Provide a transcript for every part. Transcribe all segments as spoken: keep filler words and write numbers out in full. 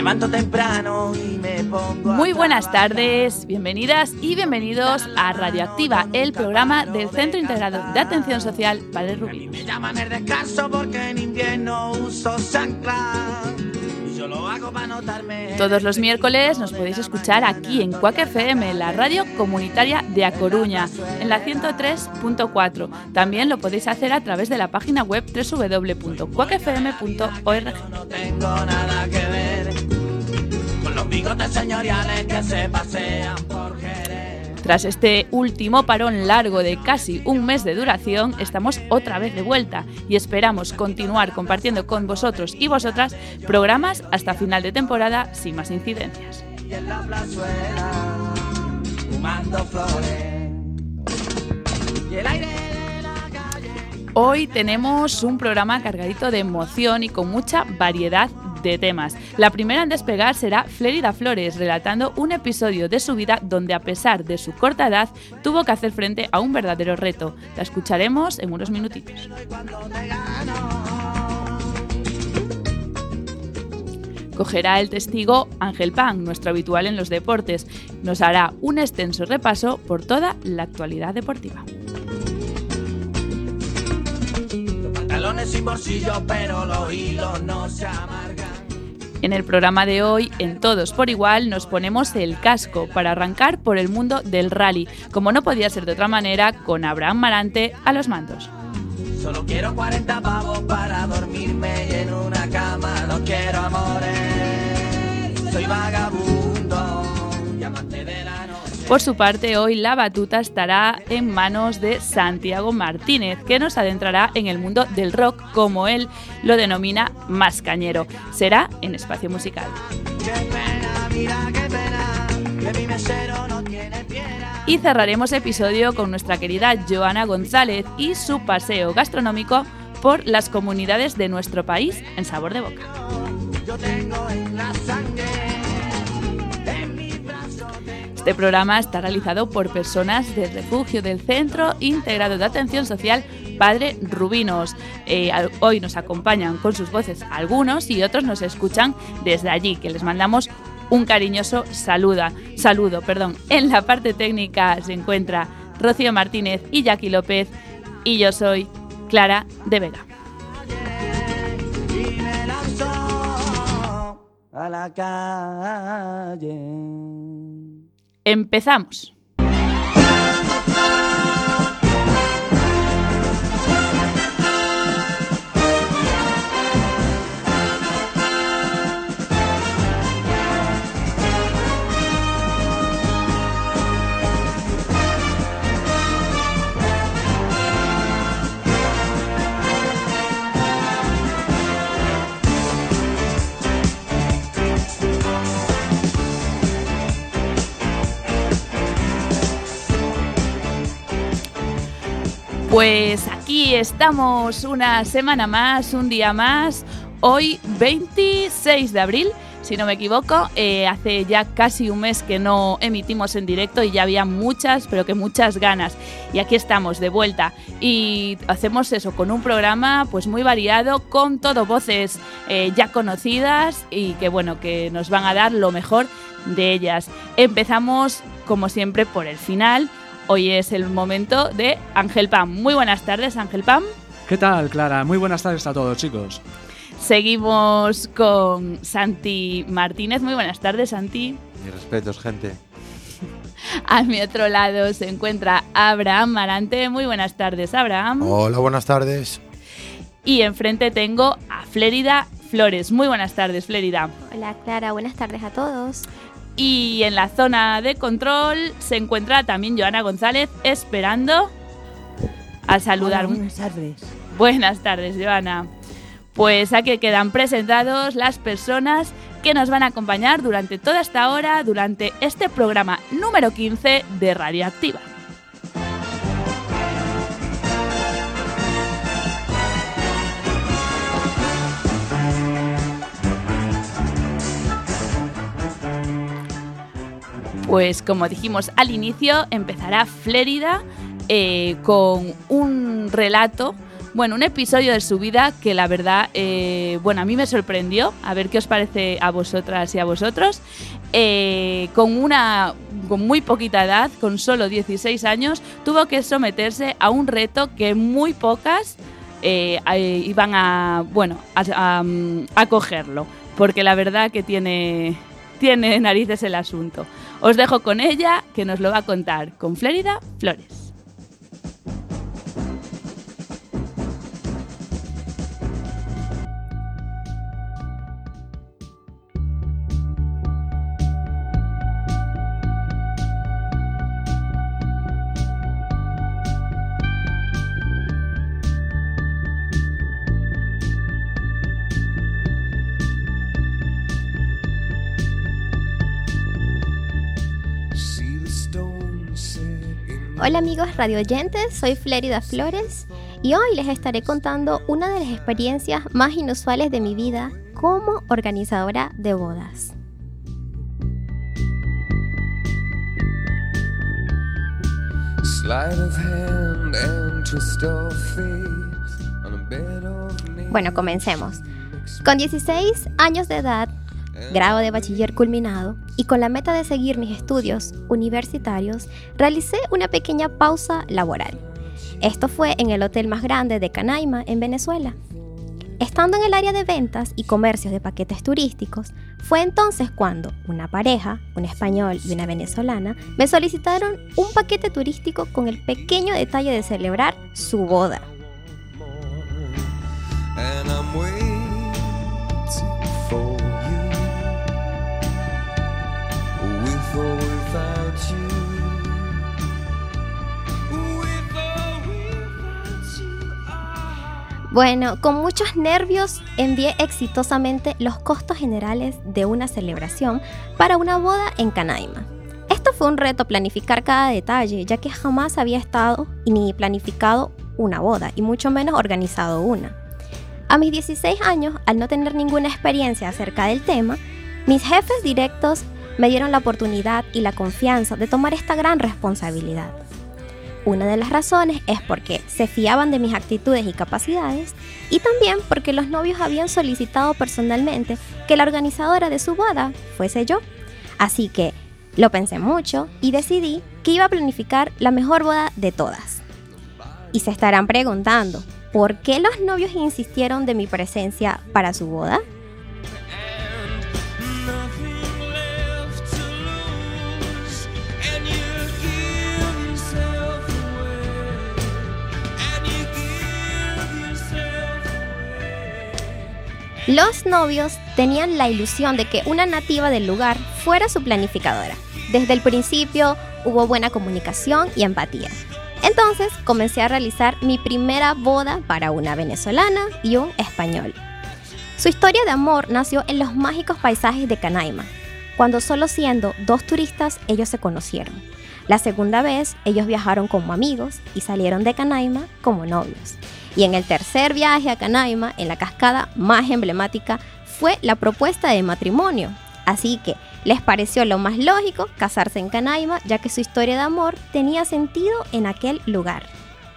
levanto temprano y me pongo. Muy buenas tardes, bienvenidas y bienvenidos a Radioactiva, el programa del Centro Integrado de Atención Social Padre Rubí. Me llaman el descanso porque en invierno uso chanclas. Todos los miércoles nos podéis escuchar aquí en Cuac F M, la radio comunitaria de A Coruña, en la ciento tres punto cuatro. También lo podéis hacer a través de la página web doble u doble u doble u punto cuac f m punto org. No tengo nada que ver con los bigotes señoriales que se pasean por Jerez. Tras este último parón largo de casi un mes de duración, estamos otra vez de vuelta y esperamos continuar compartiendo con vosotros y vosotras programas hasta final de temporada sin más incidencias. Y en la plazuela, fumando flores. Y el aire de la calle. Hoy tenemos un programa cargadito de emoción y con mucha variedad de temas. La primera en despegar será Flérida Flores, relatando un episodio de su vida donde, a pesar de su corta edad, tuvo que hacer frente a un verdadero reto. La escucharemos en unos minutitos. Cogerá el testigo Ángel Pan, nuestro habitual en los deportes. Nos hará un extenso repaso por toda la actualidad deportiva. Pantalones sin bolsillo, pero los hilos no se amargan. En el programa de hoy, en Todos por Igual, nos ponemos el casco para arrancar por el mundo del rally, como no podía ser de otra manera, con Abraham Marante a los mandos. Solo quiero cuarenta pavos para dormirme y en una cama no quiero amores. Soy vagabundo, llámate de la noche. Por su parte, hoy la batuta estará en manos de Santiago Martínez, que nos adentrará en el mundo del rock, como él lo denomina, más cañero. Será en Espacio Musical. Qué pena, mira qué pena, que mi mesero no tiene piedra. Y cerraremos episodio con nuestra querida Joana González y su paseo gastronómico por las comunidades de nuestro país en Sabor de Boca. Yo tengo en la sangre. Este programa está realizado por personas del refugio del Centro Integrado de Atención Social Padre Rubinos. Eh, hoy nos acompañan con sus voces algunos y otros nos escuchan desde allí, que les mandamos un cariñoso saluda, saludo. Perdón. En la parte técnica se encuentra Rocío Martínez y Jackie López, y yo soy Clara de Vega. Y me lanzó a la calle. Empezamos. Pues aquí estamos una semana más, un día más, hoy veintiséis de abril, si no me equivoco. Eh, hace ya casi un mes que no emitimos en directo y ya había muchas, pero que muchas ganas. Y aquí estamos de vuelta y hacemos eso con un programa pues muy variado, con todo voces eh, ya conocidas y que bueno, que nos van a dar lo mejor de ellas. Empezamos como siempre por el final. Hoy es el momento de Ángel Pam. Muy buenas tardes, Ángel Pam. ¿Qué tal, Clara? Muy buenas tardes a todos, chicos. Seguimos con Santi Martínez. Muy buenas tardes, Santi. Mis respetos, gente. A mi otro lado se encuentra Abraham Marante. Muy buenas tardes, Abraham. Hola, buenas tardes. Y enfrente tengo a Flérida Flores. Muy buenas tardes, Flérida. Hola, Clara. Buenas tardes a todos. Y en la zona de control se encuentra también Joana González, esperando a saludar. Hola, buenas tardes. Buenas tardes, Joana. Pues aquí quedan presentados las personas que nos van a acompañar durante toda esta hora, durante este programa número quince de Radioactiva. Pues como dijimos al inicio, empezará Flérida eh, con un relato Bueno, un episodio de su vida que la verdad, eh, bueno, a mí me sorprendió. A ver qué os parece a vosotras y a vosotros. Eh, con una, con muy poquita edad, con solo dieciséis años, tuvo que someterse a un reto que muy pocas eh, eh, iban a, bueno, a, a, a cogerlo, porque la verdad que tiene, tiene narices el asunto. Os dejo con ella, que nos lo va a contar, con Flérida Flores. Hola amigos radioyentes, soy Flérida Flores y hoy les estaré contando una de las experiencias más inusuales de mi vida como organizadora de bodas. Bueno, comencemos. Con dieciséis años de edad, grado de bachiller culminado y con la meta de seguir mis estudios universitarios, realicé una pequeña pausa laboral. Esto fue en el hotel más grande de Canaima, en Venezuela. Estando en el área de ventas y comercios de paquetes turísticos, fue entonces cuando una pareja, un español y una venezolana, me solicitaron un paquete turístico con el pequeño detalle de celebrar su boda. Bueno, con muchos nervios envié exitosamente los costos generales de una celebración para una boda en Canaima. Esto fue un reto planificar cada detalle, ya que jamás había estado ni planificado una boda, y mucho menos organizado una. A mis dieciséis años, al no tener ninguna experiencia acerca del tema, mis jefes directos me dieron la oportunidad y la confianza de tomar esta gran responsabilidad. Una de las razones es porque se fiaban de mis actitudes y capacidades, y también porque los novios habían solicitado personalmente que la organizadora de su boda fuese yo. Así que lo pensé mucho y decidí que iba a planificar la mejor boda de todas. Y se estarán preguntando, ¿por qué los novios insistieron de mi presencia para su boda? Los novios tenían la ilusión de que una nativa del lugar fuera su planificadora. Desde el principio hubo buena comunicación y empatía. Entonces comencé a realizar mi primera boda para una venezolana y un español. Su historia de amor nació en los mágicos paisajes de Canaima, cuando solo siendo dos turistas ellos se conocieron. La segunda vez ellos viajaron como amigos y salieron de Canaima como novios. Y en el tercer viaje a Canaima, en la cascada más emblemática, fue la propuesta de matrimonio. Así que les pareció lo más lógico casarse en Canaima, ya que su historia de amor tenía sentido en aquel lugar.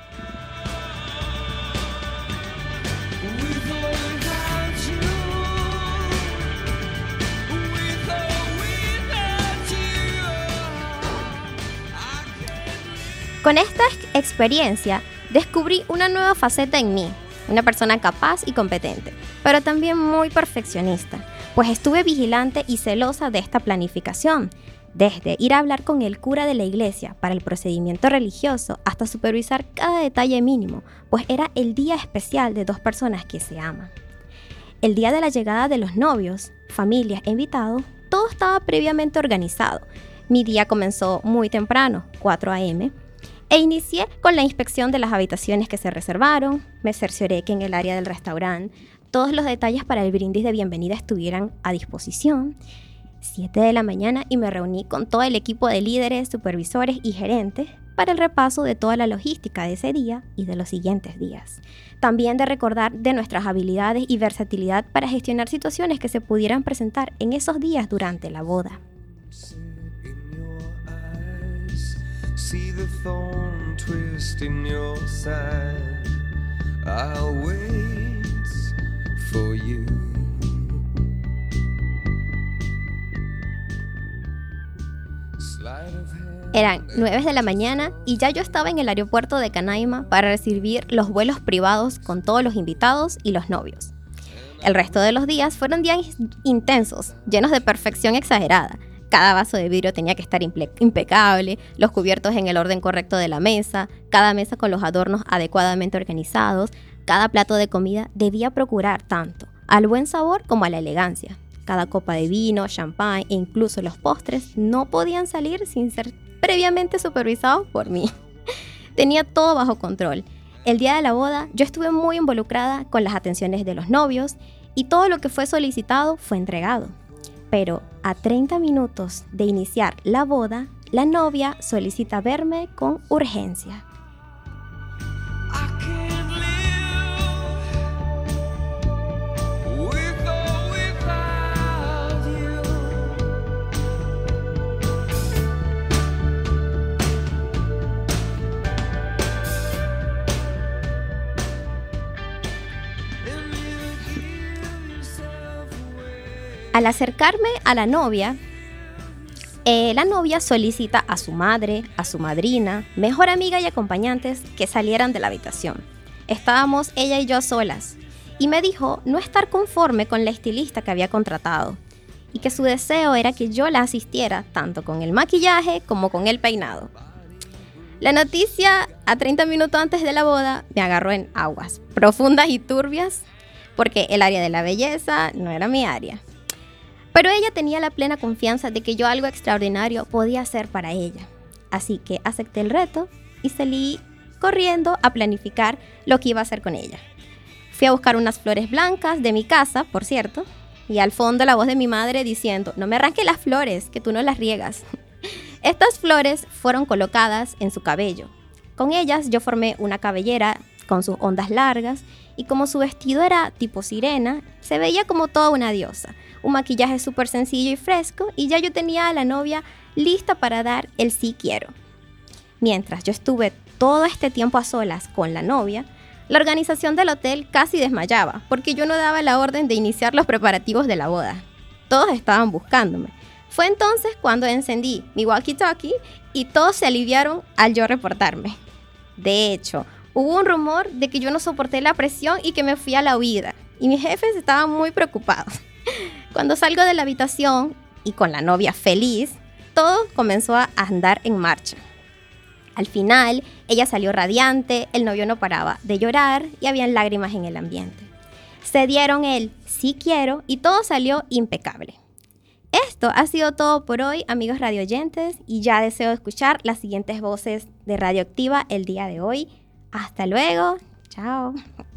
Con esta experiencia, descubrí una nueva faceta en mí, una persona capaz y competente, pero también muy perfeccionista, pues estuve vigilante y celosa de esta planificación, desde ir a hablar con el cura de la iglesia para el procedimiento religioso hasta supervisar cada detalle mínimo, pues era el día especial de dos personas que se aman. El día de la llegada de los novios, familias e invitados, todo estaba previamente organizado. Mi día comenzó muy temprano, cuatro a eme, e inicié con la inspección de las habitaciones que se reservaron. Me cercioré que en el área del restaurante todos los detalles para el brindis de bienvenida estuvieran a disposición. siete de la mañana y me reuní con todo el equipo de líderes, supervisores y gerentes para el repaso de toda la logística de ese día y de los siguientes días. También de recordar de nuestras habilidades y versatilidad para gestionar situaciones que se pudieran presentar en esos días durante la boda. See the thorn twist in your side. I'll wait for you. Sleight of hand. Eran nueve de la mañana y ya yo estaba en el aeropuerto de Canaima para recibir los vuelos privados con todos los invitados y los novios. El resto de los días fueron días intensos, llenos de perfección exagerada. Cada vaso de vidrio tenía que estar impe- impecable, los cubiertos en el orden correcto de la mesa, cada mesa con los adornos adecuadamente organizados, cada plato de comida debía procurar tanto al buen sabor como a la elegancia. Cada copa de vino, champán e incluso los postres no podían salir sin ser previamente supervisados por mí. Tenía todo bajo control. El día de la boda yo estuve muy involucrada con las atenciones de los novios y todo lo que fue solicitado fue entregado. Pero a treinta minutos de iniciar la boda, la novia solicita verme con urgencia. I can't live with or without you. And you give yourself away. Al acercarme a la novia, eh, la novia solicita a su madre, a su madrina, mejor amiga y acompañantes que salieran de la habitación. Estábamos ella y yo solas y me dijo no estar conforme con la estilista que había contratado y que su deseo era que yo la asistiera tanto con el maquillaje como con el peinado. La noticia a treinta minutos antes de la boda me agarró en aguas profundas y turbias porque el área de la belleza no era mi área. Pero ella tenía la plena confianza de que yo algo extraordinario podía hacer para ella. Así que acepté el reto y salí corriendo a planificar lo que iba a hacer con ella. Fui a buscar unas flores blancas de mi casa, por cierto, y al fondo la voz de mi madre diciendo, no me arranques las flores, que tú no las riegas. Estas flores fueron colocadas en su cabello. Con ellas yo formé una cabellera con sus ondas largas y como su vestido era tipo sirena, se veía como toda una diosa. Un maquillaje súper sencillo y fresco y ya yo tenía a la novia lista para dar el sí quiero. Mientras yo estuve todo este tiempo a solas con la novia, la organización del hotel casi desmayaba porque yo no daba la orden de iniciar los preparativos de la boda. Todos estaban buscándome. Fue entonces cuando encendí mi walkie-talkie y todos se aliviaron al yo reportarme. De hecho, hubo un rumor de que yo no soporté la presión y que me fui a la huida. Y mis jefes estaban muy preocupados. Cuando salgo de la habitación y con la novia feliz, todo comenzó a andar en marcha. Al final, ella salió radiante, el novio no paraba de llorar y habían lágrimas en el ambiente. Se dieron el sí quiero y todo salió impecable. Esto ha sido todo por hoy, amigos radioyentes, y ya deseo escuchar las siguientes voces de Radioactiva el día de hoy. Hasta luego. Chao.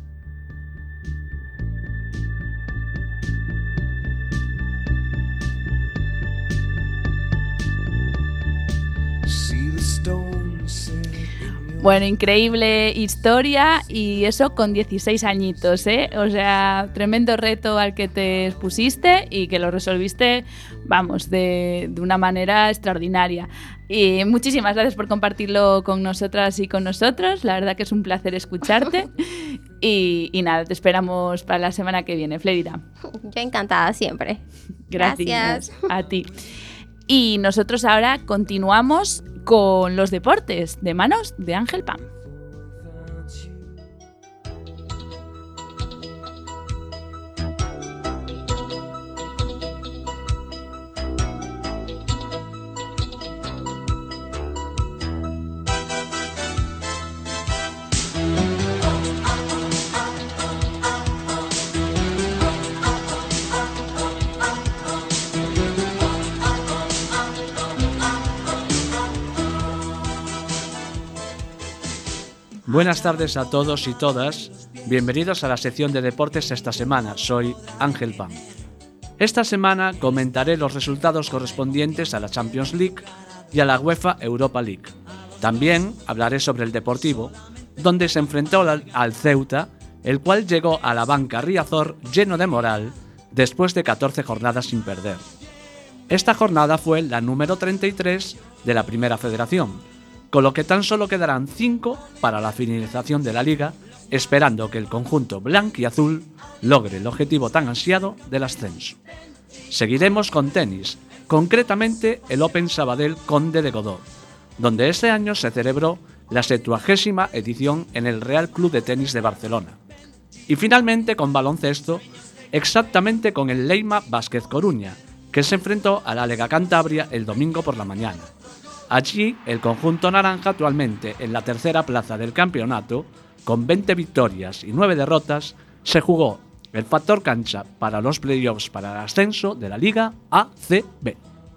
See the stone set in your Bueno, increíble historia y eso con dieciséis añitos, ¿eh? O sea, tremendo reto al que te expusiste y que lo resolviste, vamos, de, de una manera extraordinaria. Y muchísimas gracias por compartirlo con nosotras y con nosotros. La verdad que es un placer escucharte. Y, y nada, te esperamos para la semana que viene, Flérida. Yo encantada siempre. Gracias. Gracias. A ti. Y nosotros ahora continuamos con los deportes de manos de Ángel Pam. Buenas tardes a todos y todas. Bienvenidos a la sección de deportes esta semana. Soy Ángel Pam. Esta semana comentaré los resultados correspondientes a la Champions League y a la UEFA Europa League. También hablaré sobre el Deportivo, donde se enfrentó al, al Ceuta, el cual llegó a la banca Riazor lleno de moral después de catorce jornadas sin perder. Esta jornada fue la número treinta y tres de la Primera Federación, con lo que tan solo quedarán cinco para la finalización de la liga esperando que el conjunto blanquiazul logre el objetivo tan ansiado del ascenso. Seguiremos con tenis, concretamente el Open Sabadell Conde de Godó, donde este año se celebró la septuagésima edición en el Real Club de Tenis de Barcelona. Y finalmente con baloncesto, exactamente con el Leima Vázquez Coruña, que se enfrentó a la Lega Cantabria el domingo por la mañana. Allí, el conjunto naranja, actualmente en la tercera plaza del campeonato, con veinte victorias y nueve derrotas, se jugó el factor cancha para los playoffs para el ascenso de la Liga A C B.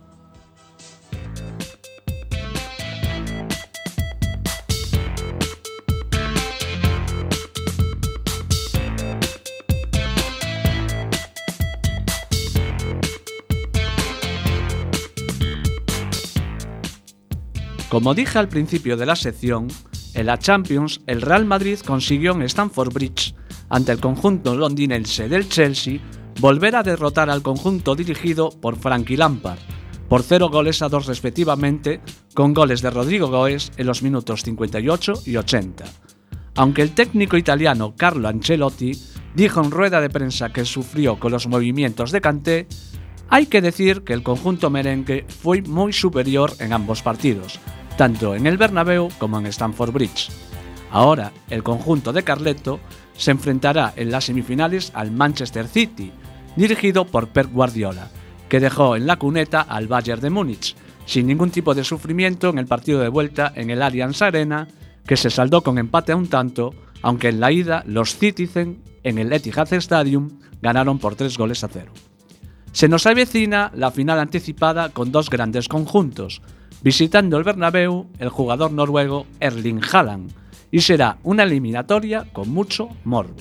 Como dije al principio de la sección, en la Champions el Real Madrid consiguió en Stamford Bridge, ante el conjunto londinense del Chelsea, volver a derrotar al conjunto dirigido por Frankie Lampard, por cero goles a dos respectivamente, con goles de Rodrigo Goes en los minutos cincuenta y ocho y ochenta. Aunque el técnico italiano Carlo Ancelotti dijo en rueda de prensa que sufrió con los movimientos de Kanté, hay que decir que el conjunto merengue fue muy superior en ambos partidos, tanto en el Bernabéu como en Stamford Bridge. Ahora, el conjunto de Carleto se enfrentará en las semifinales al Manchester City, dirigido por Pep Guardiola, que dejó en la cuneta al Bayern de Múnich, sin ningún tipo de sufrimiento en el partido de vuelta en el Allianz Arena, que se saldó con empate a un tanto, aunque en la ida los Citizen en el Etihad Stadium ganaron por tres goles a cero. Se nos avecina la final anticipada con dos grandes conjuntos, visitando el Bernabéu el jugador noruego Erling Haaland, y será una eliminatoria con mucho morbo.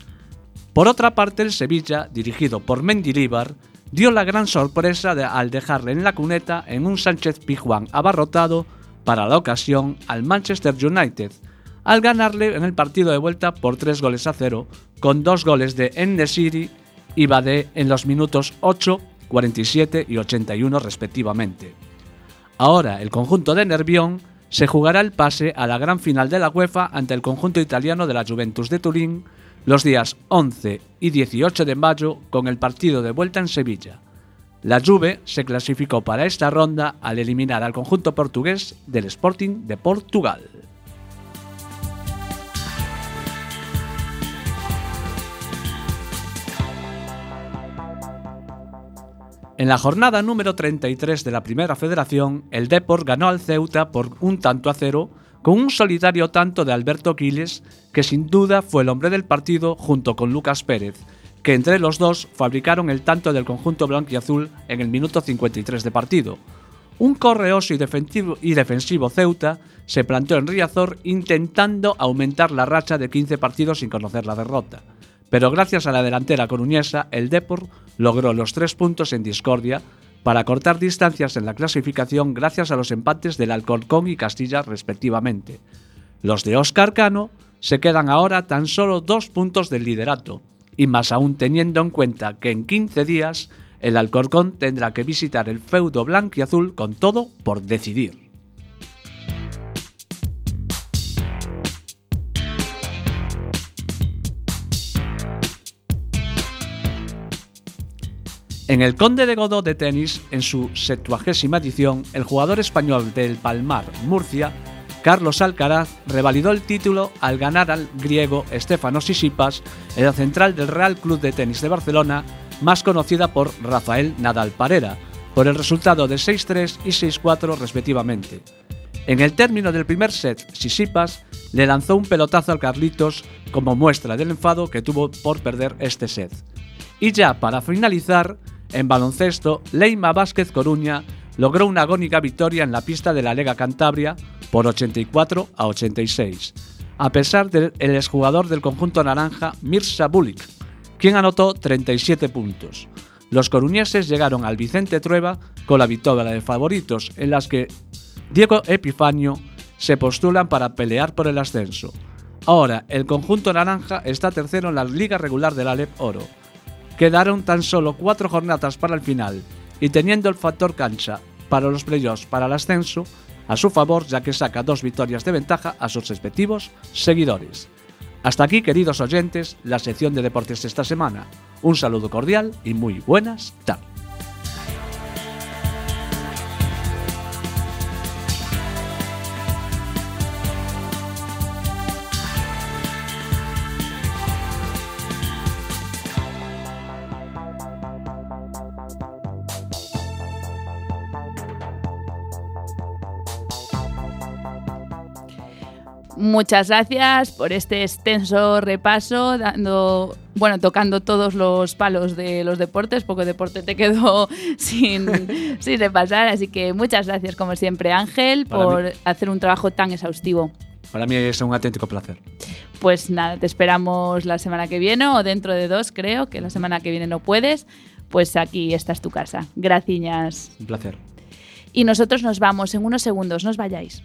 Por otra parte, el Sevilla, dirigido por Mendilibar, dio la gran sorpresa de, al dejarle en la cuneta en un Sánchez Pizjuán abarrotado para la ocasión al Manchester United, al ganarle en el partido de vuelta por tres goles a cero, con dos goles de En-Nesyri y Badé en los minutos ocho, cuarenta y siete y ochenta y uno respectivamente. Ahora el conjunto de Nervión se jugará el pase a la gran final de la UEFA ante el conjunto italiano de la Juventus de Turín los días once y dieciocho de mayo con el partido de vuelta en Sevilla. La Juve se clasificó para esta ronda al eliminar al conjunto portugués del Sporting de Portugal. En la jornada número treinta y tres de la Primera Federación, el Depor ganó al Ceuta por un tanto a cero, con un solitario tanto de Alberto Quiles, que sin duda fue el hombre del partido junto con Lucas Pérez, que entre los dos fabricaron el tanto del conjunto blanquiazul en el minuto cincuenta y tres de partido. Un correoso y defensivo, y defensivo Ceuta se planteó en Riazor intentando aumentar la racha de quince partidos sin conocer la derrota. Pero gracias a la delantera coruñesa, el Depor logró los tres puntos en discordia para cortar distancias en la clasificación gracias a los empates del Alcorcón y Castilla respectivamente. Los de Óscar Cano se quedan ahora tan solo dos puntos del liderato, y más aún teniendo en cuenta que en quince días el Alcorcón tendrá que visitar el feudo blanquiazul con todo por decidir. En el Conde de Godó de tenis, en su septuagésima edición, el jugador español del Palmar, Murcia, Carlos Alcaraz, revalidó el título al ganar al griego Stefanos Tsitsipas en la central del Real Club de Tenis de Barcelona, más conocida por Rafael Nadal Parera, por el resultado de seis tres y seis cuatro respectivamente. En el término del primer set, Tsitsipas le lanzó un pelotazo al Carlitos como muestra del enfado que tuvo por perder este set. Y ya para finalizar, en baloncesto, Leima Vázquez Coruña logró una agónica victoria en la pista de la Lega Cantabria por ochenta y cuatro a ochenta y seis, a pesar del exjugador del conjunto naranja Mirza Bulik, quien anotó treinta y siete puntos. Los coruñeses llegaron al Vicente Trueba con la victoria de favoritos, en las que Diego Epifanio se postulan para pelear por el ascenso. Ahora, el conjunto naranja está tercero en la liga regular del Alep Oro. Quedaron tan solo cuatro jornadas para el final, y teniendo el factor cancha para los playoffs para el ascenso a su favor, ya que saca dos victorias de ventaja a sus respectivos seguidores. Hasta aquí, queridos oyentes, la sección de deportes esta semana. Un saludo cordial y muy buenas tardes. Muchas gracias por este extenso repaso, dando, bueno, tocando todos los palos de los deportes, porque deporte te quedó sin, sin repasar, así que muchas gracias como siempre, Ángel, Para por mí. hacer un trabajo tan exhaustivo. Para mí es un auténtico placer. Pues nada, te esperamos la semana que viene o dentro de dos, creo, que la semana que viene no puedes, pues aquí esta es tu casa. Gracias. Un placer. Y nosotros nos vamos en unos segundos, no os vayáis.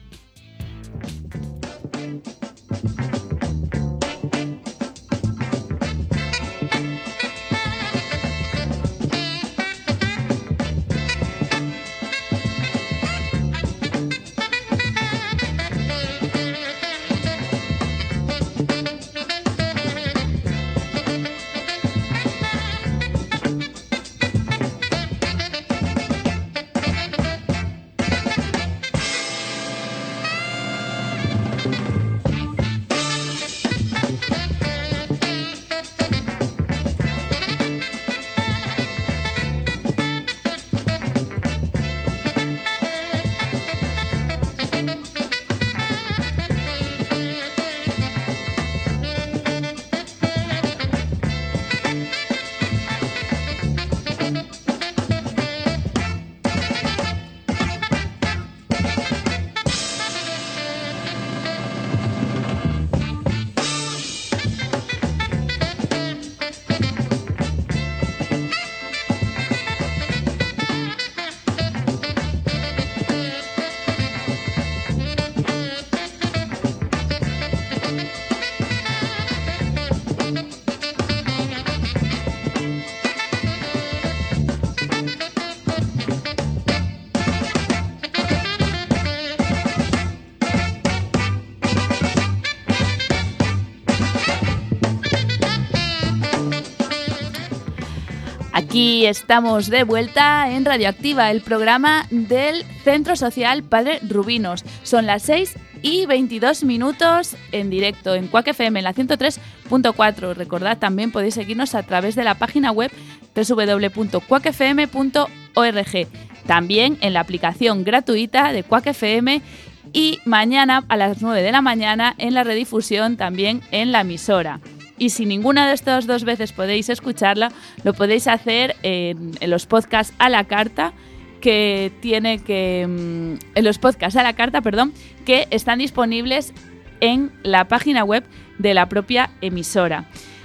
Aquí estamos de vuelta en Radioactiva, el programa del Centro Social Padre Rubinos. Son las seis y veintidós minutos en directo en Quack F M en la ciento tres punto cuatro. Recordad, también podéis seguirnos a través de la página web doble u doble u doble u punto quack f m punto org. También en la aplicación gratuita de Quack F M y mañana a las nueve de la mañana en la redifusión también en la emisora. Y si ninguna de estas dos veces podéis escucharla, lo podéis hacer en, en los podcasts a la carta que tiene que en los podcasts a la carta, perdón, que están disponibles en la página web de la propia emisora.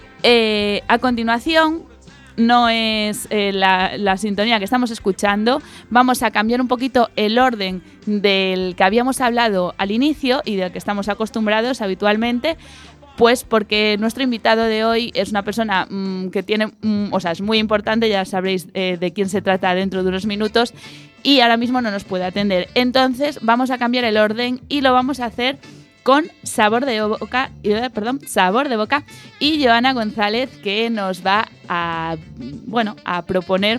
Eh, a continuación, no es eh, la, la sintonía que estamos escuchando. Vamos a cambiar un poquito el orden del que habíamos hablado al inicio y del que estamos acostumbrados habitualmente. Pues porque nuestro invitado de hoy es una persona mmm, que tiene, mmm, o sea, es muy importante, ya sabréis eh, de quién se trata dentro de unos minutos, y ahora mismo no nos puede atender. Entonces vamos a cambiar el orden y lo vamos a hacer con Sabor de Boca, eh, perdón, Sabor de Boca y Joana González, que nos va a, bueno, a proponer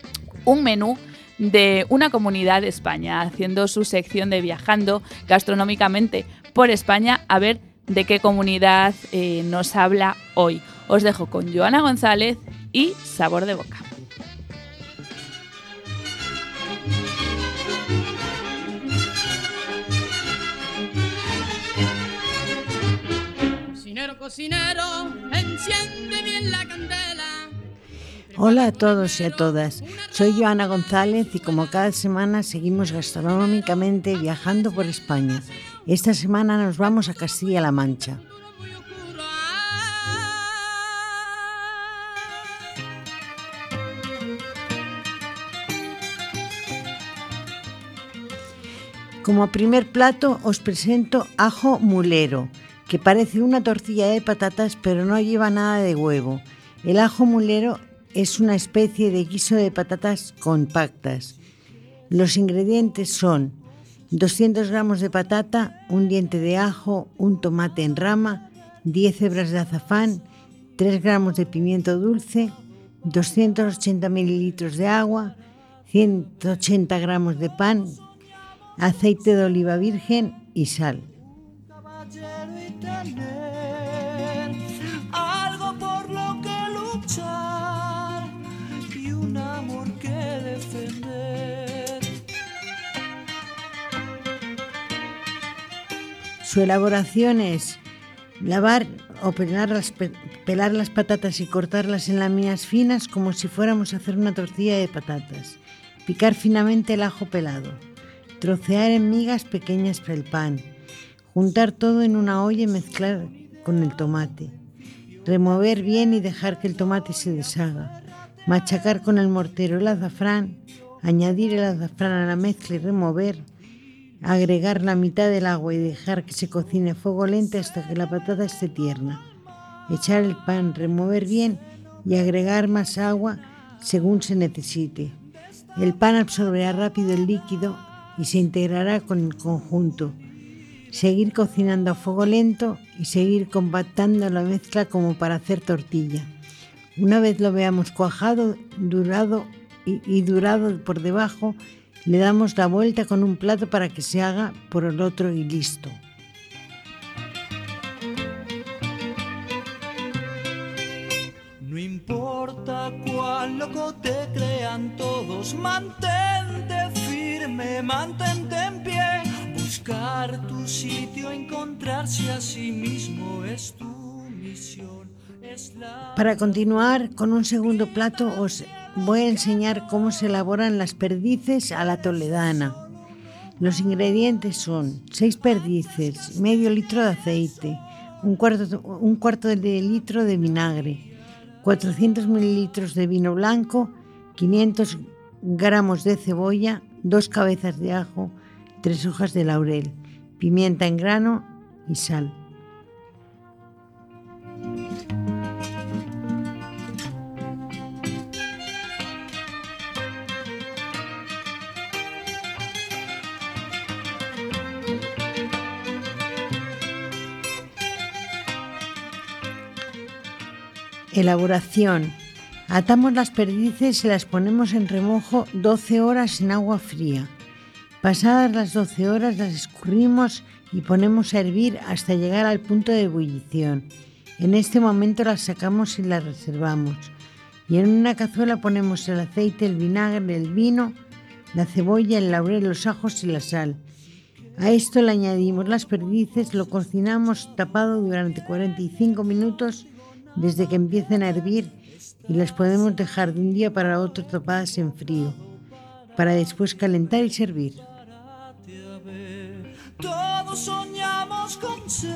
un menú de una comunidad de España, haciendo su sección de viajando gastronómicamente por España, a ver de qué comunidad eh, nos habla hoy. Os dejo con Joana González y Sabor de Boca. Cocinero, cocinero, enciende bien la candela. Hola a todos y a todas, soy Joana González y como cada semana seguimos gastronómicamente viajando por España. Esta semana nos vamos a Castilla-La Mancha. Como primer plato os presento ajo mulero, que parece una tortilla de patatas pero no lleva nada de huevo. El ajo mulero es una especie de guiso de patatas compactas. Los ingredientes son doscientos gramos de patata, un diente de ajo, un tomate en rama diez hebras de azafrán, tres gramos de pimiento dulce, doscientos ochenta mililitros de agua, ciento ochenta gramos de pan, aceite de oliva virgen y sal. Caballero y tener algo por lo que luchar y un amor que defender. Su elaboración es lavar o pelar las, pe- pelar las patatas y cortarlas en láminas finas como si fuéramos a hacer una tortilla de patatas. Picar finamente el ajo pelado. Trocear en migas pequeñas el pan. Juntar todo en una olla y mezclar con el tomate. Remover bien y dejar que el tomate se deshaga. Machacar con el mortero el azafrán. Añadir el azafrán a la mezcla y remover. Agregar la mitad del agua y dejar que se cocine a fuego lento hasta que la patata esté tierna. Echar el pan, remover bien y agregar más agua según se necesite. El pan absorberá rápido el líquido y se integrará con el conjunto. Seguir cocinando a fuego lento y seguir compactando la mezcla como para hacer tortilla. Una vez lo veamos cuajado, durado y, y durado por debajo, le damos la vuelta con un plato para que se haga por el otro y listo. No importa cuán loco te crean todos, mantente firme, mantente en pie. Buscar tu sitio, encontrarse a sí mismo es tu misión. Es la... Para continuar con un segundo plato os voy a enseñar cómo se elaboran las perdices a la toledana. Los ingredientes son seis perdices, medio litro de aceite, un cuarto, un cuarto de litro de vinagre, cuatrocientos mililitros de vino blanco, quinientos gramos de cebolla, dos cabezas de ajo, tres hojas de laurel, pimienta en grano y sal. Elaboración. Atamos las perdices y las ponemos en remojo doce horas en agua fría. Pasadas las doce horas las escurrimos y ponemos a hervir hasta llegar al punto de ebullición. En este momento las sacamos y las reservamos. Y en una cazuela ponemos el aceite, el vinagre, el vino, la cebolla, el laurel, los ajos y la sal. A esto le añadimos las perdices, lo cocinamos tapado durante cuarenta y cinco minutos desde que empiecen a hervir y las podemos dejar de un día para otro tapadas en frío, para después calentar y servir. Todos soñamos con ser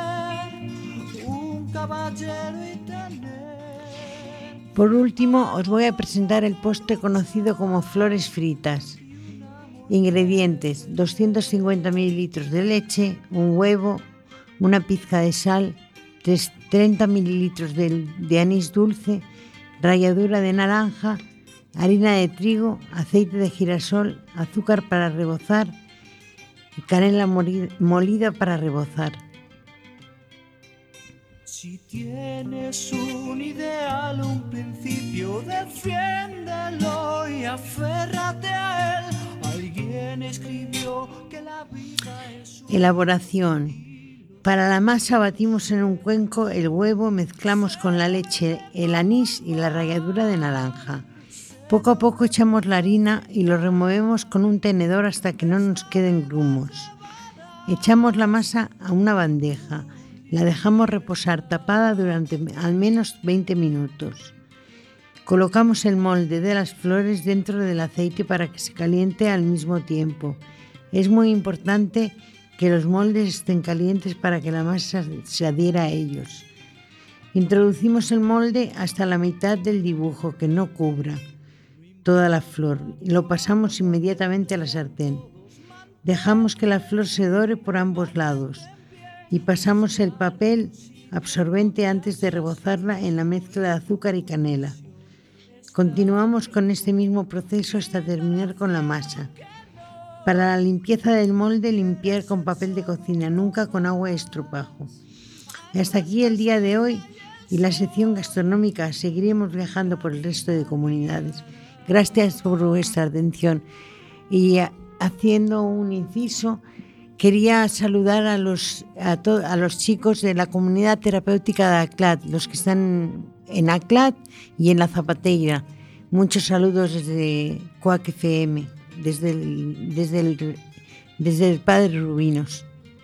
un caballero y tener. Por último, os voy a presentar el postre conocido como flores fritas. Ingredientes: doscientos cincuenta mililitros de leche, un huevo, una pizca de sal, treinta mililitros de, de anís dulce, ralladura de naranja, harina de trigo, aceite de girasol, azúcar para rebozar y canela molida para rebozar. Si tienes un ideal, un principio, defiéndelo y aférrate a él. Alguien escribió que la vida es un... Elaboración. Para la masa batimos en un cuenco el huevo, mezclamos con la leche, el anís y la ralladura de naranja. Poco a poco echamos la harina y lo removemos con un tenedor hasta que no nos queden grumos. Echamos la masa a una bandeja. La dejamos reposar tapada durante al menos veinte minutos. Colocamos el molde de las flores dentro del aceite para que se caliente al mismo tiempo. Es muy importante que los moldes estén calientes para que la masa se adhiera a ellos. Introducimos el molde hasta la mitad del dibujo, que no cubra toda la flor, y lo pasamos inmediatamente a la sartén. Dejamos que la flor se dore por ambos lados y pasamos el papel absorbente antes de rebozarla en la mezcla de azúcar y canela. Continuamos con este mismo proceso hasta terminar con la masa. Para la limpieza del molde, limpiar con papel de cocina, nunca con agua de estropajo. Y hasta aquí el día de hoy y la sección gastronómica. Seguiremos viajando por el resto de comunidades. Gracias por vuestra atención. Y haciendo un inciso, quería saludar a los, a, to, a los chicos de la comunidad terapéutica de ACLAD, los que están en ACLAD y en La Zapateira. Muchos saludos desde Quack F M, desde el, desde el, desde el Padre Rubinos.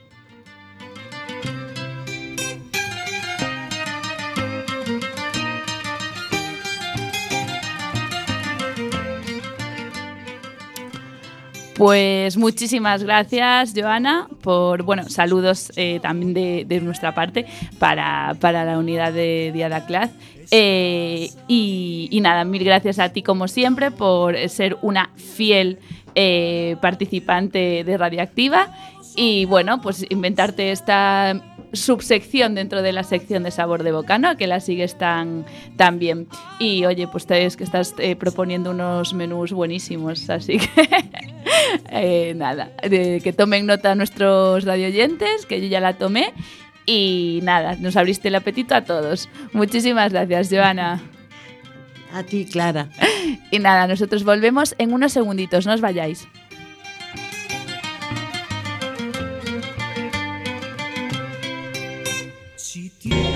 Pues muchísimas gracias, Joana, por, bueno, saludos eh, también de, de nuestra parte para, para la unidad de Día de ACLAD. Eh, y, y nada, mil gracias a ti como siempre por ser una fiel eh, participante de Radioactiva y bueno, pues inventarte esta subsección dentro de la sección de Sabor de Boca, ¿no? Que la sigues tan, tan bien. Y oye, pues te ves que estás eh, proponiendo unos menús buenísimos, así que eh, nada, de, que tomen nota nuestros radioyentes, que yo ya la tomé. Y nada, nos abriste el apetito a todos. Muchísimas gracias, Joana. A ti, Clara. Y nada, nosotros volvemos en unos segunditos, no os vayáis. Si tienes...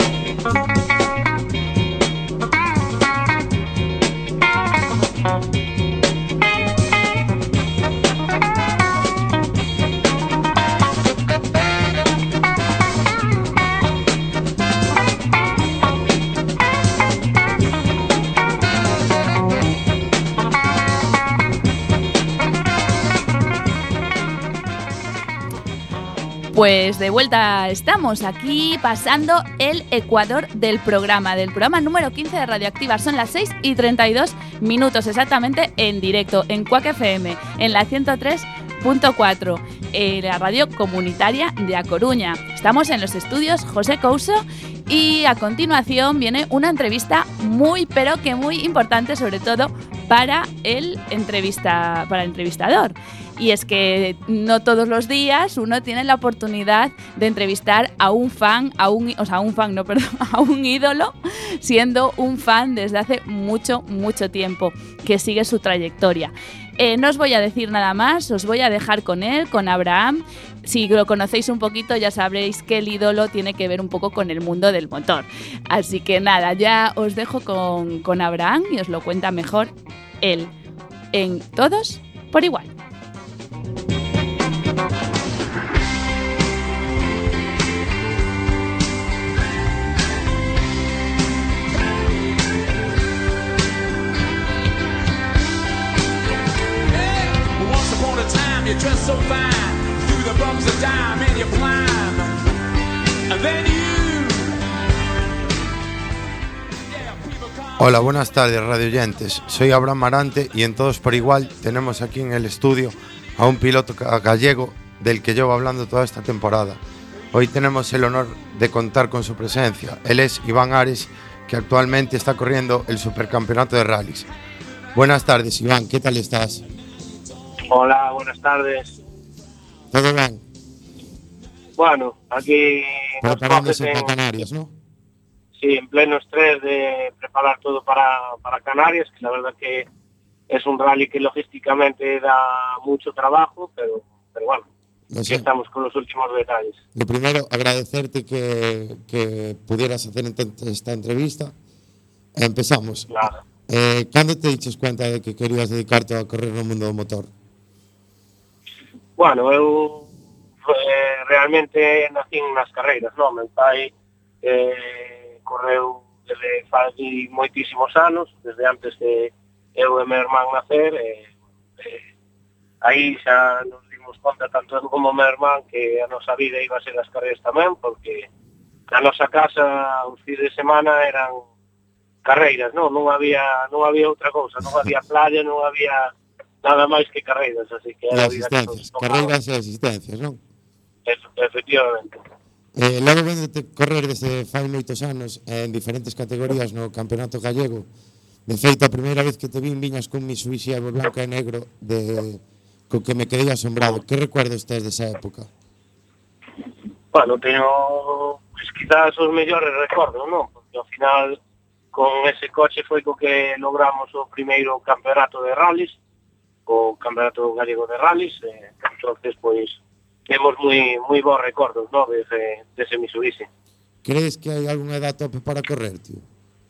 Pues de vuelta estamos aquí pasando el ecuador del programa, del programa número quince de Radioactiva. Son las seis y treinta y dos minutos exactamente en directo en Quack F M, en la ciento tres punto cuatro, eh, la radio comunitaria de A Coruña. Estamos en los estudios José Couso y a continuación viene una entrevista muy, pero que muy importante, sobre todo para el, entrevista, para el entrevistador. Y es que no todos los días uno tiene la oportunidad de entrevistar a un fan, a un, o sea, a un fan, no, perdón, a un ídolo, siendo un fan desde hace mucho, mucho tiempo, que sigue su trayectoria. Eh, no os voy a decir nada más, os voy a dejar con él, con Abraham. Si lo conocéis un poquito ya sabréis que el ídolo tiene que ver un poco con el mundo del motor. Así que nada, ya os dejo con, con Abraham y os lo cuenta mejor él, en Todos por Igual. You dress so fine, through the bumps of dime and you climb, and then you. Hola, buenas tardes, radioyentes. Soy Abraham Marante y en Todos por Igual tenemos aquí en el estudio a un piloto gallego del que llevo hablando toda esta temporada. Hoy tenemos el honor de contar con su presencia. Él es Iván Ares, que actualmente está corriendo el Supercampeonato de Rallys. Buenas tardes, Iván, ¿qué tal estás? Hola, buenas tardes. ¿Todo bien? Bueno, aquí... Preparándose para Canarias, ¿no? Sí, en pleno estrés de preparar todo para, para Canarias, que la verdad que es un rally que logísticamente da mucho trabajo, pero, pero bueno, aquí estamos con los últimos detalles. Lo primero, agradecerte que, que pudieras hacer esta entrevista. Empezamos. Claro. Eh, ¿Cuándo te diste cuenta de que querías dedicarte a correr no mundo do motor? Bueno, eu eh, realmente nací nas carreiras, non? Meu pai eh, correu desde fai moitísimos anos, desde antes de eu e meu irmán nacer, eh, eh, aí xa nos dimos conta tanto eu como meu irmán que a nosa vida iba a ser as carreiras tamén, porque a nosa casa os fins de semana eran carreiras, non? Non había, non había outra cousa, non había playa, non había nada máis que carreiras, así que era a vida que todos carreiras e asistencias, non? Efe, efectivamente. Eh, logo vendete correr desde fai moitos anos en diferentes categorías no Campeonato Gallego. De feito, a primeira vez que te vin viñas con Mitsubishi Evo blanco e negro de co que me quedei asombrado. Que recuerdos tes desa época? Bueno, teño Pois quizás os mellores recordos, non? Porque ao final con ese coche foi co que logramos o primeiro campeonato de rallies, o campeonato gallego de rallies, e entonces pois temos moi moi bons recordos, non, dese, dese Mitsubishi. Crees que hai algunha edad tope para correr, tío?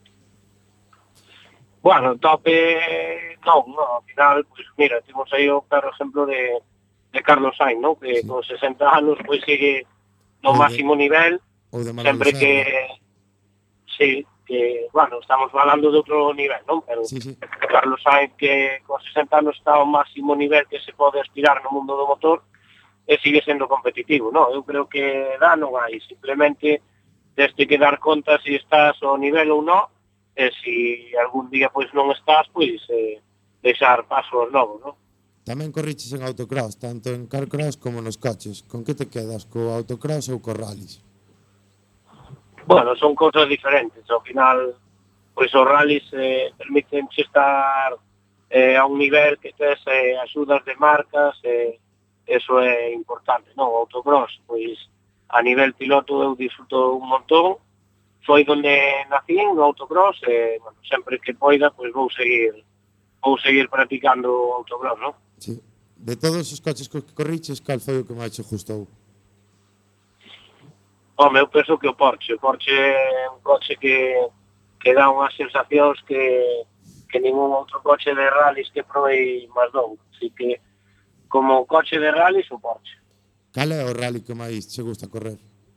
Bueno, tope non, non, ao final, pois mira, temos aí o claro exemplo de, de Carlos Sainz, non? Que sí, con sesenta anos pois sigue no Ou máximo de, nivel, ou de sempre que sí, que, bueno, estamos falando de outro nivel, non? Pero sí, sí. Carlos Sainz que con sesenta anos está ao máximo nivel que se pode aspirar no mundo do motor e sigue sendo competitivo, non? Eu creo que dá non hai, simplemente desde que dar conta se si estás ao nivel ou non, e se si algún día pois non estás, pois eh, deixar paso aos novos, non? Tamén corriches en autocross, tanto en carcross como nos coches. Con que te quedas, co autocross ou co rallies? Bueno, son cousas diferentes. Ao final, pois os rallies eh, permiten estar eh, a un nivel que tes eh, axudas de marcas, eh, eso é importante, non? O autocross, pois a nivel piloto eu disfruto un montón, foi onde nacín no autocross e, bueno, sempre que poida, pois vou seguir vou seguir practicando autocross, non? Sí. De todos os coches que corriches, cal foi o que máis te gustou? Home, eu penso que o Porsche. O Porsche é un coche que, que dá unhas sensacións que, que ningún outro coche de rallies que provei máis dou. Así que, como coche de rallies, o Porsche. Cal é o rally que máis che gusta correr?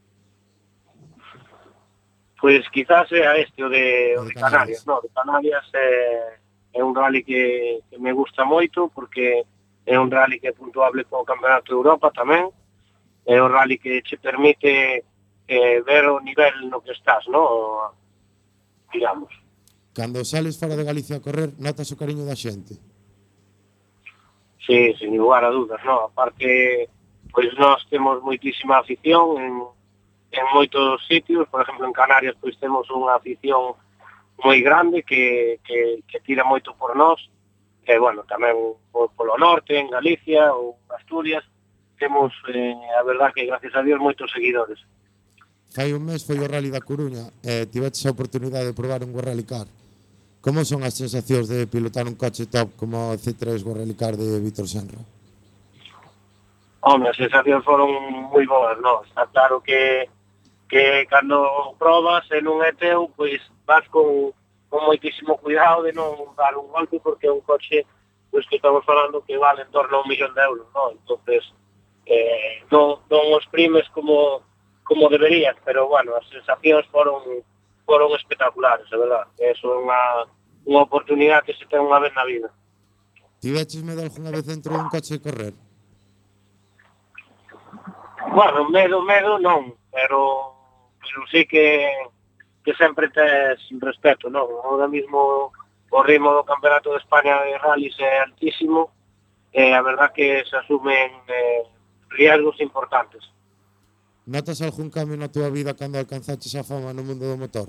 Pois quizás é este, o de, o O de de Canarias. Canarias. No, de Canarias é, é un rally que, que me gusta moito, porque é un rally que é puntuable co Campeonato de Europa tamén. É un rally que che permite eh, ver o nivel no que estás, no? Digamos. Cando sales fora de Galicia a correr, notas o cariño da xente? Sí, sin lugar a dudas, no? Aparte, pois nós temos moitísima afición en, en moitos sitios, por exemplo, en Canarias pois temos unha afición moi grande que, que, que tira moito por nós, e, bueno, tamén polo norte, en Galicia ou Asturias, temos, eh, a verdad que, gracias a Dios, moitos seguidores. Fai un mes foi o Rally da Coruña e tiveches a oportunidade de probar un World Rally Car. Como son as sensacións de pilotar un coche top como o C tres World Rally Car de Víctor Senra? Home, as sensacións foron moi boas, non? Está claro que, que cando probas e non é teu, pois vas con, con moitísimo cuidado de non dar un golpe, porque é un coche pois que estamos falando que vale en torno a un millón de euros, non? Entonces, eh, non, non os primes como como deberías, pero, bueno, as sensacións foron foron espectaculares, é verdad. Eso é unha, unha oportunidade que se ten unha vez na vida. Tiveches medo algunha vez dentro dun coche de correr? Bueno, medo, medo non, pero, pero sí que, que sempre tes respeto, non? Ahora mismo o ritmo do Campeonato de España de Rallys é altísimo e a verdad que se asumen eh, riesgos importantes. Notas algún cambio na túa vida cando alcanzaches a fama no mundo do motor?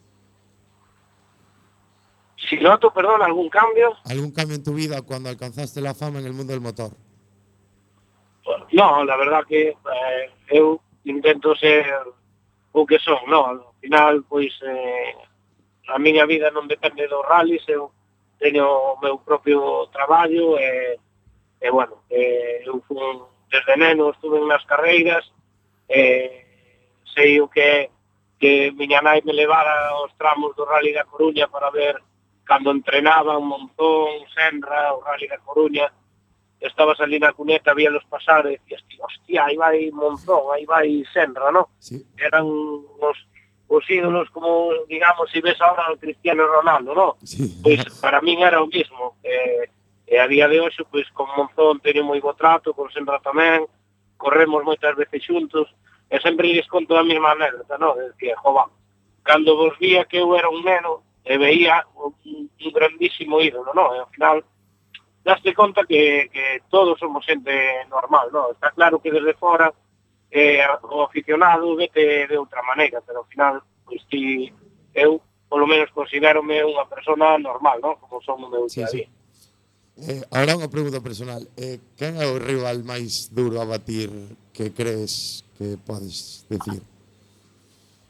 Si noto, perdón, algún cambio? Algún cambio en tu vida cuando alcanzaste la fama en el mundo del motor? No, la verdad que eh, eu intento ser o que son, no, ao final, pois, eh, a miña vida non depende dos rallies, eu teño o meu propio traballo e, e bueno, eh, eu fun, desde neno estuve nas carreiras, eh, sei o que que miña nai me levara aos tramos do Rally da Coruña para ver cando entrenaba un Monzón, Senra, o Rally da Coruña, estabas ali na cuneta, víalos pasar e decías, hostia, aí vai Monzón, aí vai Senra, ¿no? Sí. Eran os, os ídolos como, digamos, si ves ahora o Cristiano Ronaldo, ¿no? Sí. Pois para min era o mismo. Eh, e a día de hoxe, pois con Monzón teño moi bo trato, con Senra tamén, corremos moitas veces xuntos, e sempre lles conto a mesma anécdota, ¿no? Decía, jova, cando vos vía que eu era un neno, e veía un, un grandísimo ídolo, ¿no? E ao final, daste conta que, que todos somos xente normal, ¿no? Está claro que desde fora eh, o aficionado vete de outra maneira, pero ao final, pois ti, eu, polo menos, considérome unha persona normal, ¿no? Como son o meu día a día. Eh, ahora unha pregunta personal. Eh, quen é o rival máis duro a batir que crees que podes decir?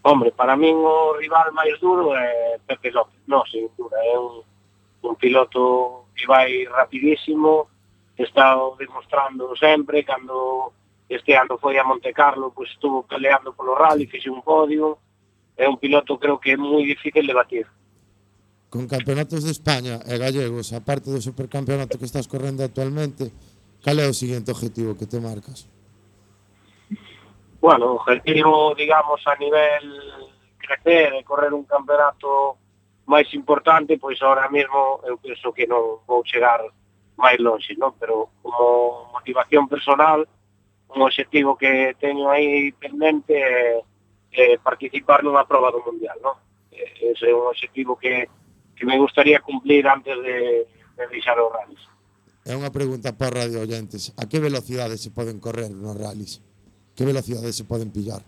Hombre, para min o rival máis duro é Pepe López, non, sin dúda, é un, un piloto que vai rapidísimo, está demostrando sempre, cando este ano foi a Monte Carlo, pois estuvo peleando polo rally, fixe un podio, é un piloto creo que é moi difícil de batir. Con campeonatos de España e gallegos, aparte do supercampeonato que estás correndo actualmente, cal é o seguinte objetivo que te marcas? Bueno, o objetivo, digamos, a nivel crecer e correr un campeonato máis importante, pois ahora mesmo eu penso que non vou chegar máis longe, non? Pero como motivación personal, un objetivo que teño aí pendente é, é participar nunha proba do Mundial, non? Ese é un objetivo que, que me gustaría cumplir antes de, de deixar os rallies. É unha pregunta para os radio oyentes. A que velocidades se poden correr nos rallies? Que velocidades se poden pillar?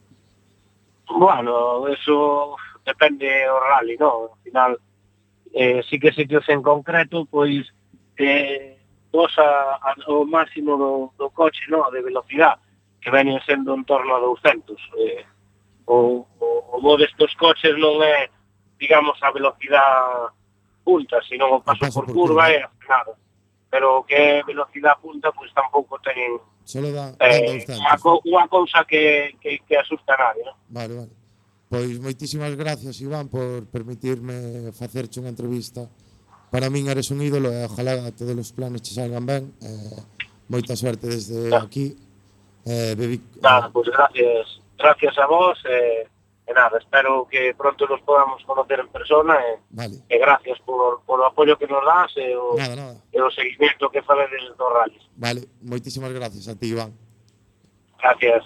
Bueno, eso depende do rally, non? Ao final, eh, sí que sitios en concreto, pois, eh, dos a, a, o máximo do, do coche, non? De velocidade, que veñen sendo en torno a douscentos. Eh, o, o, o bo destos coches non é, digamos, a velocidade punta, sino o paso, paso por, por curva e a frenada. Pero que é velocidade punta, pois tampouco teñen solo da, eh, unha, co, unha cousa que, que, que asusta a nadie, non? Vale, vale. Pois moitísimas gracias, Iván, por permitirme facerche unha entrevista. Para min eres un ídolo e ojalá todos os planes che salgan ben. Eh, moita suerte desde claro. aquí. Eh, bebi, nada, pois gracias, gracias a vos. Eh, e nada, espero que pronto nos podamos conocer en persona. E, vale. e gracias por, por o apoio que nos das e o, nada, nada. e o seguimiento que facedes dos rallies. Vale, moitísimas gracias a ti, Iván. Gracias.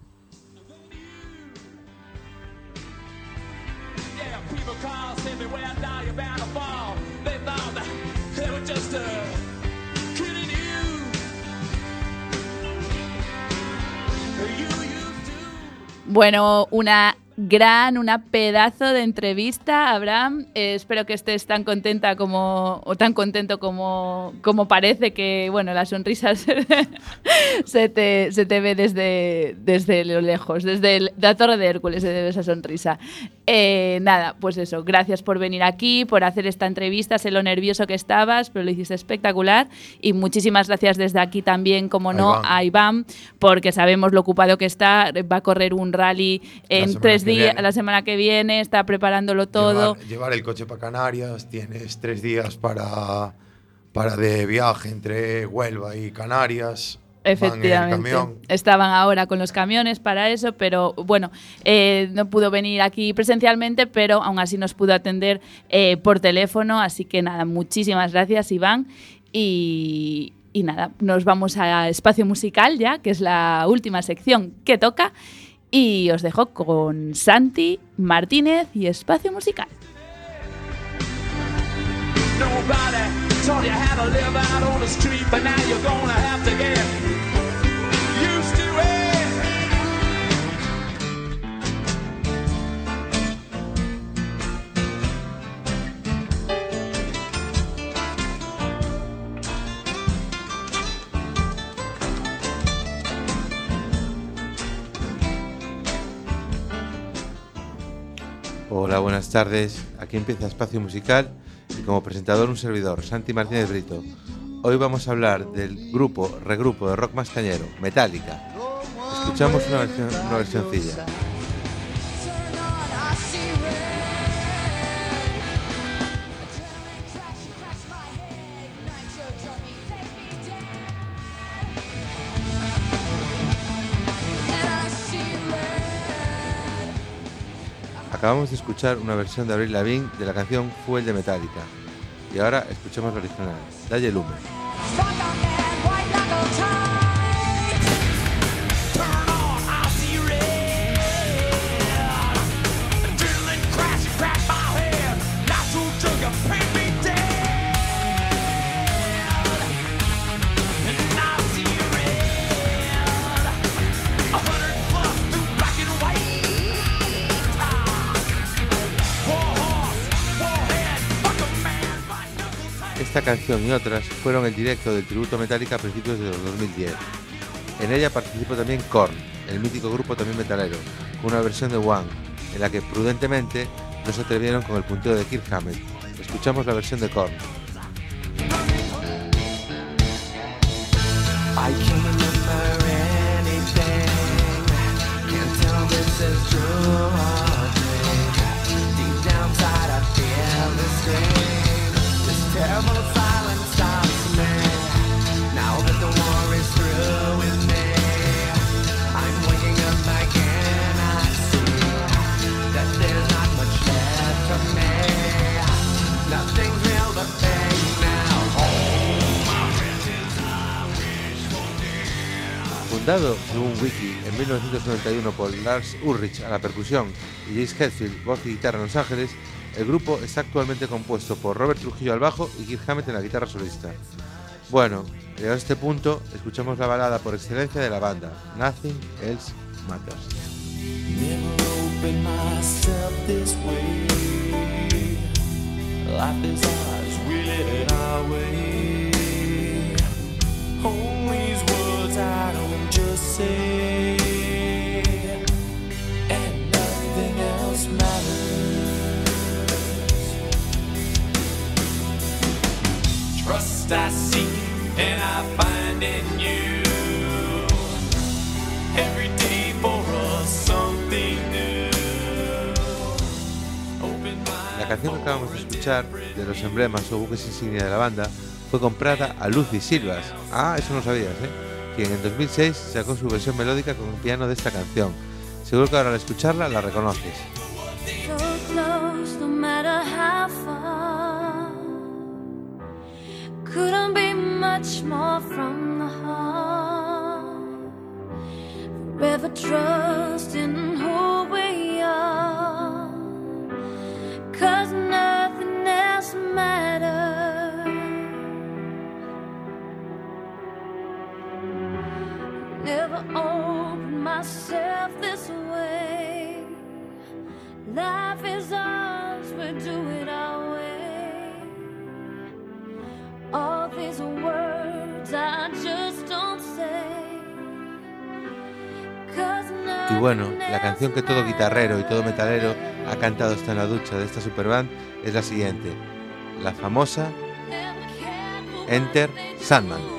Bueno, una gran, una pedazo de entrevista, Abraham. Eh, espero que estés tan contenta como, o tan contento como, como parece, que, bueno, la sonrisa se, se, te, se te ve desde, desde lo lejos, desde el, la Torre de Hércules se te ve esa sonrisa. Eh, nada, pues eso, gracias por venir aquí, por hacer esta entrevista, sé lo nervioso que estabas, pero lo hiciste espectacular, y muchísimas gracias desde aquí también, como no, Iván. a Iván, porque sabemos lo ocupado que está, va a correr un rally en tres días, la semana que viene, está preparándolo todo. Llevar, llevar el coche para Canarias, tienes tres días para, para de viaje entre Huelva y Canarias. Efectivamente, estaban ahora con los camiones para eso, pero bueno, eh, no pudo venir aquí presencialmente, pero aún así nos pudo atender eh, por teléfono, así que nada, muchísimas gracias, Iván, y, y nada, nos vamos a Espacio Musical ya, que es la última sección que toca, y os dejo con Santi Martínez y Espacio Musical. Nobody taught you how to live out on the street, but now you're gonna have to get used to it. Hola, buenas tardes. Aquí empieza Espacio Musical y como presentador un servidor, Santi Martínez Brito. Hoy vamos a hablar del grupo, regrupo de rock más cañero, Metallica. Escuchamos una versión, una versioncilla. Acabamos de escuchar una versión de Avril Lavigne de la canción Fuel de Metallica. Y ahora escuchemos la original, Dalle Lume. Esta canción y otras fueron el directo del tributo Metallica a principios de los dos mil diez. En ella participó también Korn, el mítico grupo también metalero, con una versión de One, en la que prudentemente no se atrevieron con el punteo de Kirk Hammett. Escuchamos la versión de Korn. I can't remember anything. Can't tell this is true or fake. Deep down inside I feel the sting. This terrible silence stops me. Now that the war is through with me, I'm waking up again. I see that there's not much left of me. Nothing's real but fake now. Fundado, según Wiki, en mil novecientos noventa y uno por Lars Ulrich a la percusión y Jace Hetfield, voz y guitarra en Los Ángeles, el grupo está actualmente compuesto por Robert Trujillo al bajo y Kirk Hammett en la guitarra solista. Bueno, llegado a este punto, escuchamos la balada por excelencia de la banda, Nothing Else Matters. Never opened myself this way. Life is ours, we live it our way. All these words I don't just say, and nothing else matters. Trust I seek and I find in you. Every day for us something new. Open my La canción que acabamos de escuchar, de los emblemas o buques insignia de la banda, fue comprada a Lucy Silvas. Ah, eso no sabías, ¿eh? Quien en dos mil seis sacó su versión melódica con un piano de esta canción. Seguro que ahora al escucharla la reconoces. So close, no matter how far. Couldn't be much more from the heart. Forever trusting who we are. 'Cause nothing else matters. Never opened myself this way. Life is ours, we do it our way. All these words I just don't say. 'Cause Y bueno, la canción que todo guitarrero y todo metalero ha cantado hasta en la ducha de esta superband es la siguiente, la famosa Enter Sandman.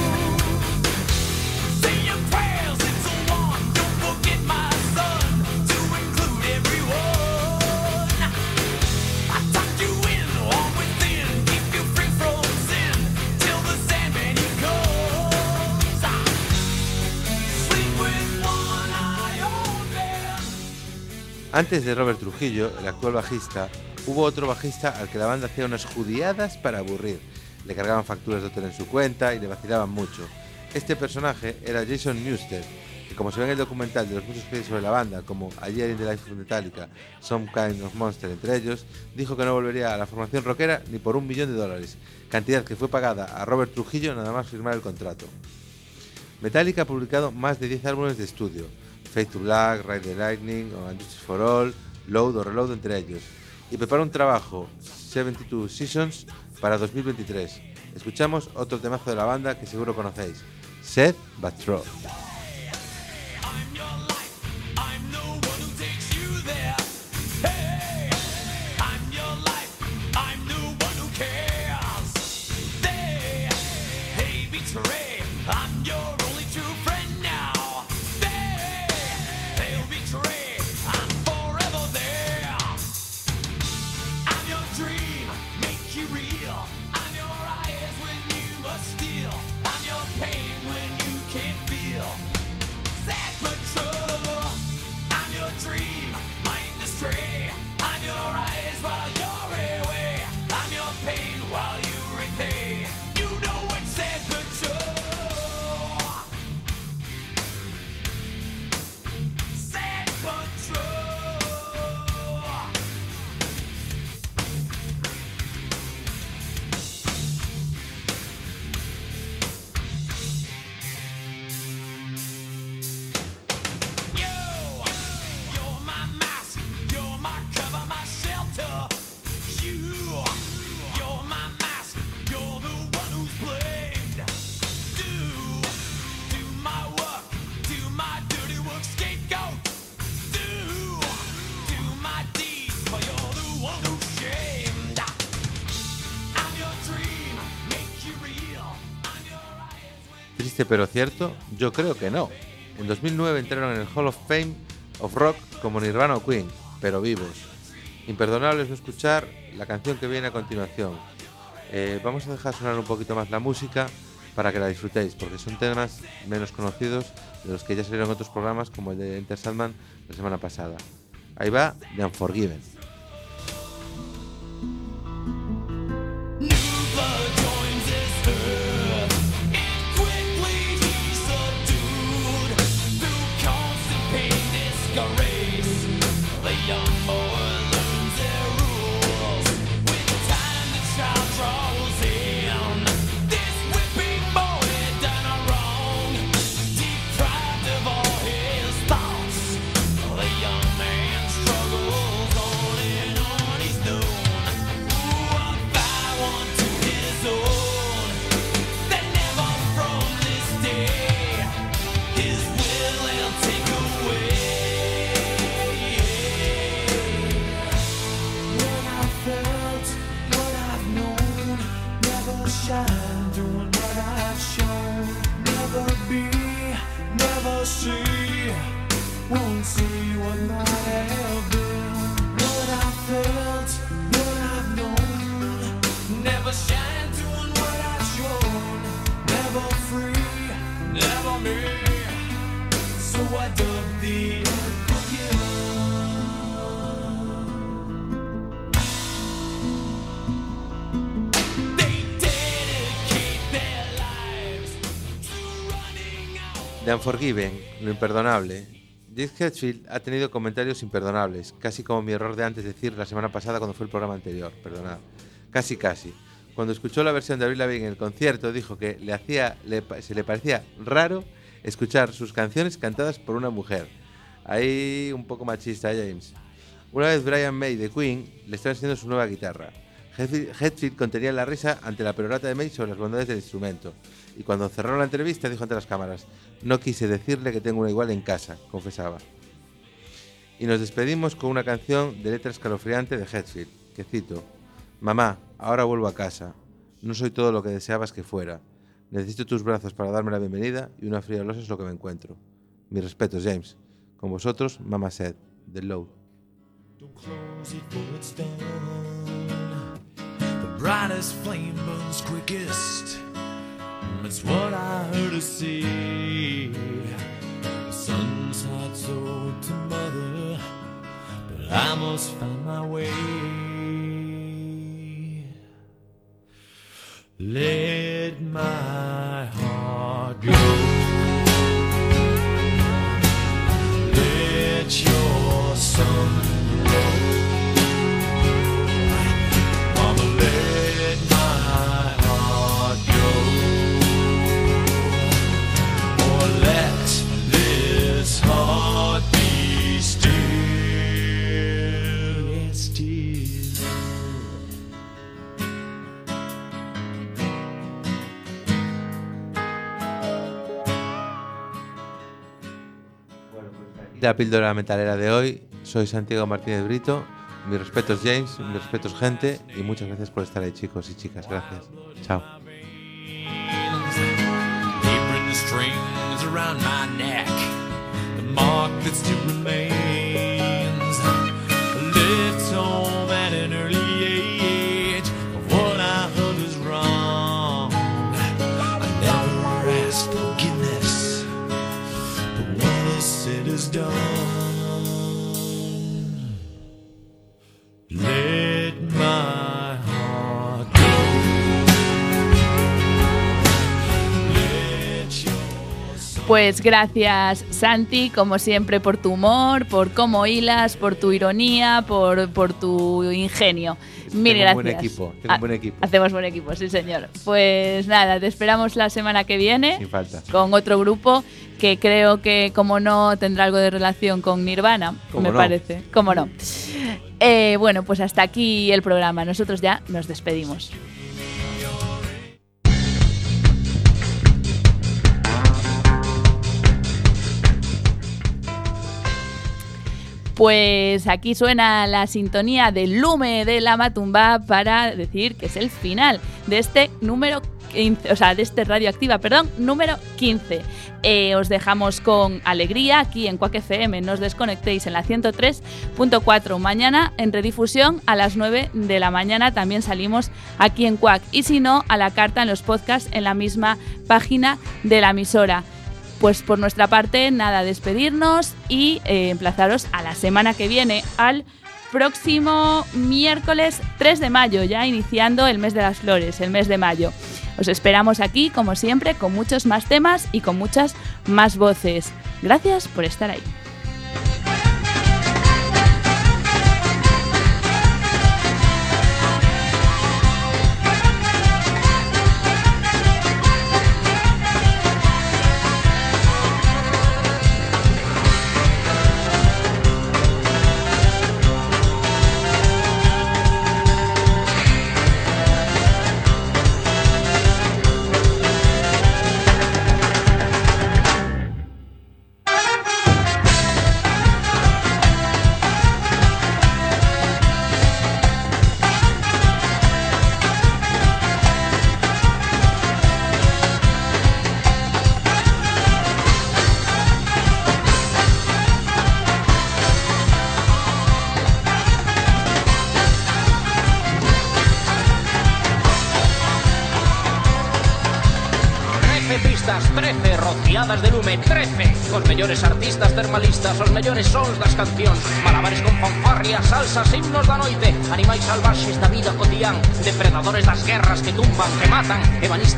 Antes de Robert Trujillo, el actual bajista, hubo otro bajista al que la banda hacía unas judiadas para aburrir. Le cargaban facturas de hotel en su cuenta y le vacilaban mucho. Este personaje era Jason Newsted, que como se ve en el documental de los muchos que hay sobre la banda, como A Year in the Life of Metallica, Some Kind of Monster entre ellos, dijo que no volvería a la formación rockera ni por un millón de dólares, cantidad que fue pagada a Robert Trujillo nada más firmar el contrato. Metallica ha publicado más de diez álbumes de estudio, Fade to Black, Ride the Lightning, o And Justice for All, Load o Reload entre ellos, y prepara un trabajo, setenta y dos Seasons, para dos mil veintitrés. Escuchamos otro temazo de la banda que seguro conocéis, Sad But True. I'm your pain when you can't feel. Triste pero cierto, yo creo que no. En dos mil nueve entraron en el Hall of Fame of Rock como Nirvana o Queen, pero vivos. Imperdonable es no escuchar la canción que viene a continuación. Eh, vamos a dejar sonar un poquito más la música para que la disfrutéis, porque son temas menos conocidos de los que ya salieron en otros programas, como el de Enter Sandman la semana pasada. Ahí va The Unforgiven. The Unforgiven, lo imperdonable. James Hetfield ha tenido comentarios imperdonables, casi como mi error de antes decir la semana pasada cuando fue el programa anterior, perdonad. Casi, casi. Cuando escuchó la versión de Avril Lavigne en el concierto, dijo que le hacía, le, se le parecía raro escuchar sus canciones cantadas por una mujer. Ahí un poco machista, ¿eh, James? Una vez Brian May de Queen le estaba enseñando su nueva guitarra. Hetfield contenía la risa ante la perorata de May sobre las bondades del instrumento. Y cuando cerró la entrevista dijo ante las cámaras: no quise decirle que tengo una igual en casa, confesaba. Y nos despedimos con una canción de letra escalofriante de Hetfield, que cito: mamá, ahora vuelvo a casa. No soy todo lo que deseabas que fuera. Necesito tus brazos para darme la bienvenida y una fría losa es lo que me encuentro. Mis respetos, James. Con vosotros, Mama Said, The Load. Brightest flame burns quickest. It's what I heard her say. The sun's hot, so to mother, but I must find my way. Let my heart go. Let your sun glow. La píldora metalera de hoy. Soy Santiago Martínez Brito. Mis respetos, James, mis respetos, gente, y muchas gracias por estar ahí, chicos y chicas. Gracias. Chao. Let my heart go. Let your... Pues gracias, Santi, como siempre, por tu humor, por cómo hilas, por tu ironía, por, por tu ingenio. Mil tengo gracias. Un buen equipo, tengo un buen equipo. Hacemos buen equipo, sí, señor. Pues nada, te esperamos la semana que viene. Sin falta. Con otro grupo que creo que, como no, tendrá algo de relación con Nirvana, me no? parece. Como no. Eh, bueno, pues hasta aquí el programa. Nosotros ya nos despedimos. Pues aquí suena la sintonía del Lume de la Matumba para decir que es el final de este número quince, o sea, de este Radioactiva, perdón, número quince. Eh, os dejamos con alegría aquí en Quack F M, no os desconectéis en la ciento tres punto cuatro. Mañana en redifusión a las nueve de la mañana también salimos aquí en Quack, y si no, a la carta en los podcasts en la misma página de la emisora. Pues por nuestra parte, nada, despedirnos y eh, emplazaros a la semana que viene, al próximo miércoles tres de mayo, ya iniciando el mes de las flores, el mes de mayo. Os esperamos aquí, como siempre, con muchos más temas y con muchas más voces. Gracias por estar ahí. trece rociadas de lume, trece Os mellores artistas termalistas, os mellores sons das cancións, malabares con fanfarrias, salsas, himnos da noite, animais salvaxes da vida cotián, depredadores das guerras que tumban, que matan, ebanistas